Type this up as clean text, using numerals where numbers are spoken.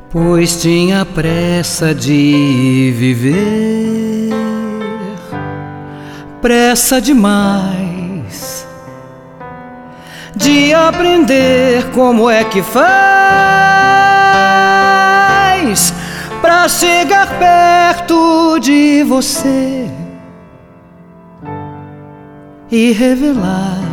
pois tinha pressa de viver, pressa demais de aprender como é que faz pra chegar perto de você e revelar